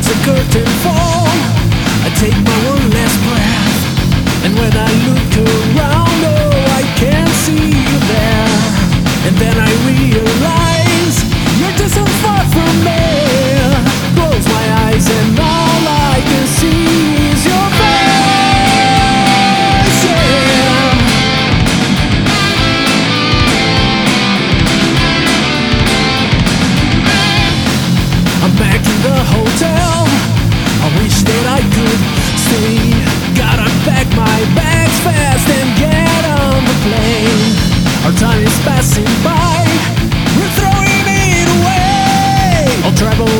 the curtain fall, I take my one last breath, and when I look around, oh, I can't see you there. And then I realize you're just so far from me. Close my eyes and all I can see is your face, yeah. I'm back in the hotel, I wish that I could stay. Gotta pack my bags fast and get on the plane. Our time is passing by, we're throwing it away. I'll travel